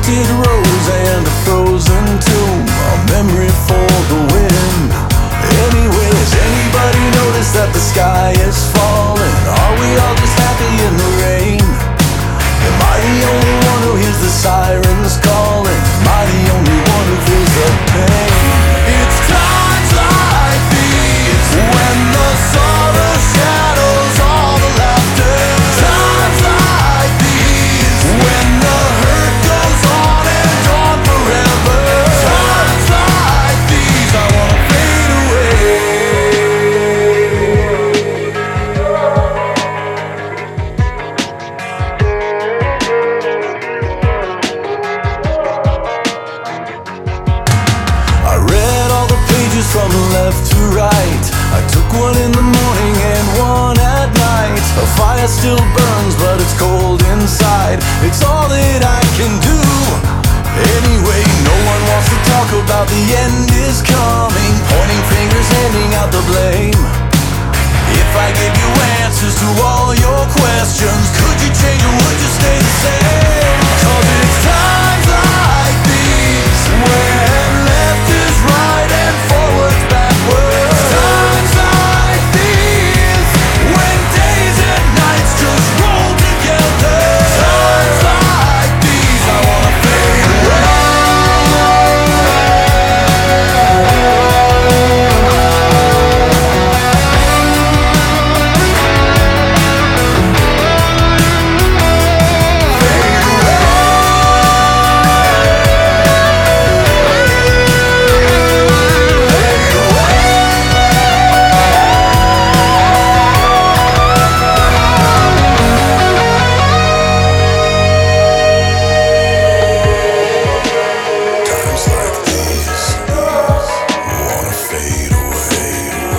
twisted rose and a frozen tomb, a memory for the wind. Anyways, anybody notice that the sky is falling? Are we all just happy in the rain? Am I the only one who hears the sirens calling? Am I the only one who feels the pain? It's times like these when the sorrow shadows all the laughter. Times like these when the hurt goes on and on forever. Times like these I wanna fade away. I read all the pages from left to right. I took one in the morning and one at night. A fire still burns but it's cold inside. It's all that I can do. Anyway, no one wants to talk about the end is coming. Pointing fingers, handing out the blame. If I give you answers to all your questions, could you change or would you stay the same? 'Cause it's times like these when left is right and forward's backwards. Times like these when days and nights just roll together. Times like these I wanna fade away. Times like these, wanna fade away.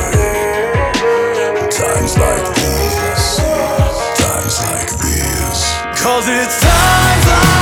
Times like these, 'cause it's times like